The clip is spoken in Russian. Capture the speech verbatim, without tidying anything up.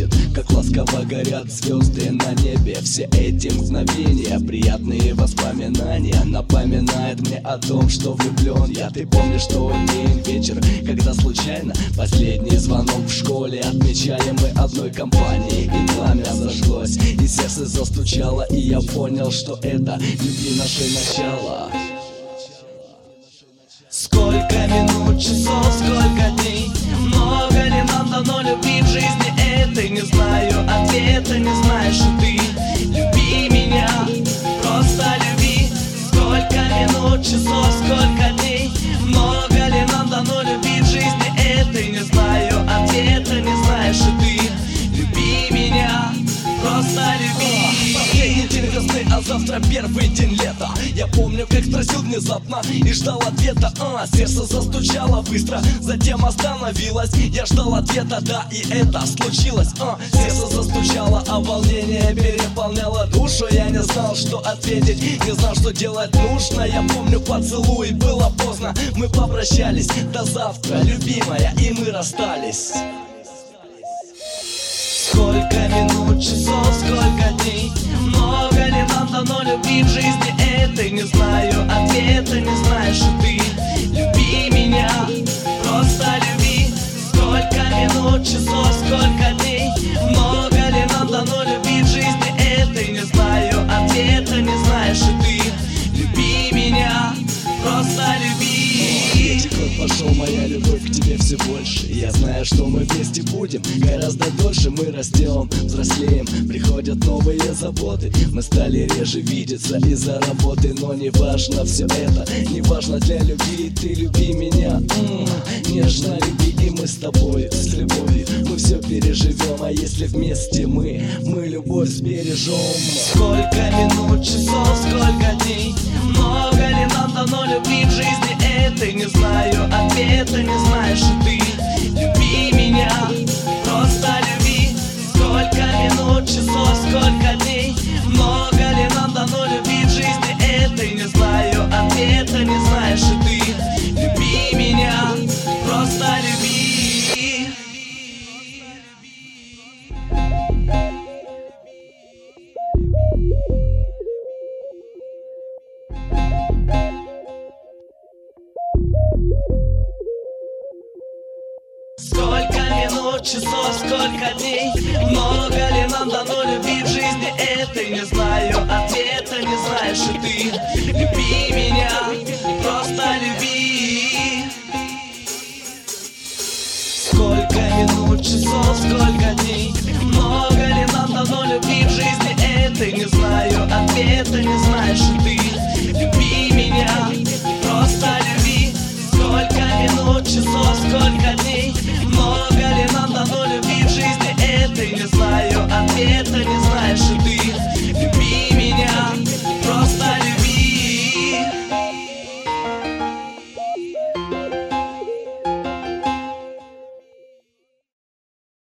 видит, как ласково горят звезды на небе. Все эти мгновения, приятные воспоминания, напоминает мне о том, что влюблен я. Ты помнишь тот день, вечер, когда случайно последний звонок в школе отмечали мы одной компанией, и пламя зажглось, и сердце застучало, и я понял, что это любви наше начало. Сколько минут, часов, сколько дней, много ли нам дано любви в жизни этой? Не знаю ответа, не знаешь и ты. Люби меня, просто люби. Сколько минут, часов, сколько дней, много ли нам дано любви в жизни этой? Не знаю ответа, не знаешь и ты. Люби меня, просто люби. Последний день весны, а завтра первый день лета. Я помню, как спросил внезапно и ждал ответа. А, сердце застучало быстро, затем остановилось. Я ждал ответа, да, и это случилось. А, сердце застучало, а волнение переполняло душу. Я не знал, что ответить, не знал, что делать нужно. Я помню поцелуй, было поздно, мы попрощались. До завтра, любимая, и мы расстались. Сколько минут, часов, сколько дней, много ли нам дано любви в жизни этой? Не знаю ответа, не знаешь и ты. Люби меня, просто люби. Сколько минут, часов, сколько дней, много ли нам дано любви в жизни этой? Не знаю ответа, не знаешь и ты. Люби меня, просто люби. Третий год пошел, моя любовь к тебе все больше. Я знаю, что мы вместе будем гораздо дольше. Мы растем, взрослеем, приходят новые заботы. Мы стали реже видеться из-за работы. Но не важно все это, не важно для любви. Ты люби меня, м-м, нежно люби. И мы с тобой, с любовью, мы все переживем. А если вместе мы, мы любовь сбережем. Сколько минут, часов, сколько дней, много ли нам дано любви в жизни этой? Не знаю ответа, не знаешь и ты. Люби меня, просто люби. Сколько минут, часов, сколько дней, много ли нам дано любви в жизни этой? Не знаю ответа, не знаешь и ты. Люби меня, просто люби. Сколько минут, часов, сколько дней, много ли нам дано любви в жизни этой? Не знаю ответа, не знаешь и ты. Люби меня, просто люби. Сколько минут, часов, сколько дней,